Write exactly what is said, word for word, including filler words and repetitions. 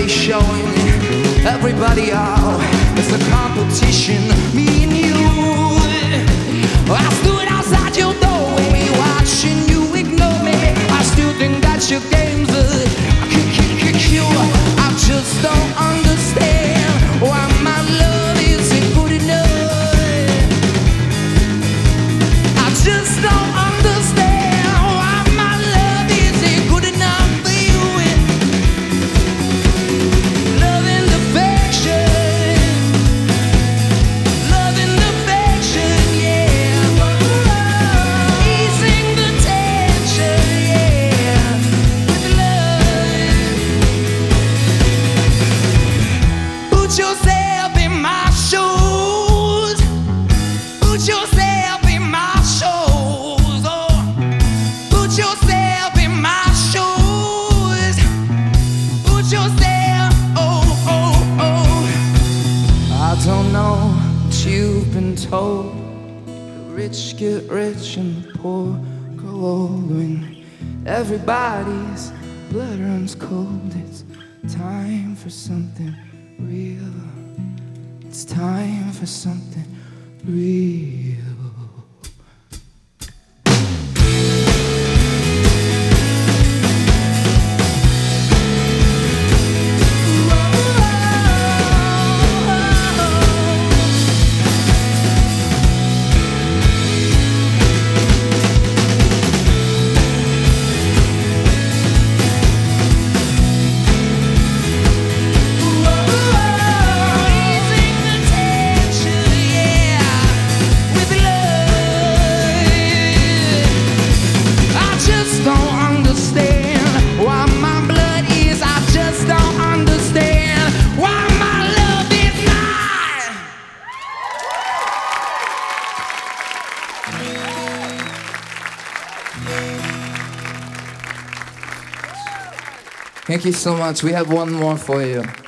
everybody showing everybody out. It's a competition, me and you. I stood outside your doorway watching you ignore me. I still think that your game's a k-k-k-cure. I just don't understand why my love isn't good enough. I just don't understand why my love isn't good enough for you. Love and affection, love and affection, yeah. Easing the tension, yeah, with love. Put yourself in my shoes. Put yourself in my shoes. Oh, put yourself in my shoes. Put yourself, oh, oh, oh. I don't know what you've been told. The rich get rich and the poor grow old. When everybody's blood runs cold, it's time for something real. It's time for something real. Easing the tension, yeah, with love. I just don't understand why my blood is. I just don't understand why my love is not. Thank you so much. We have one more for you.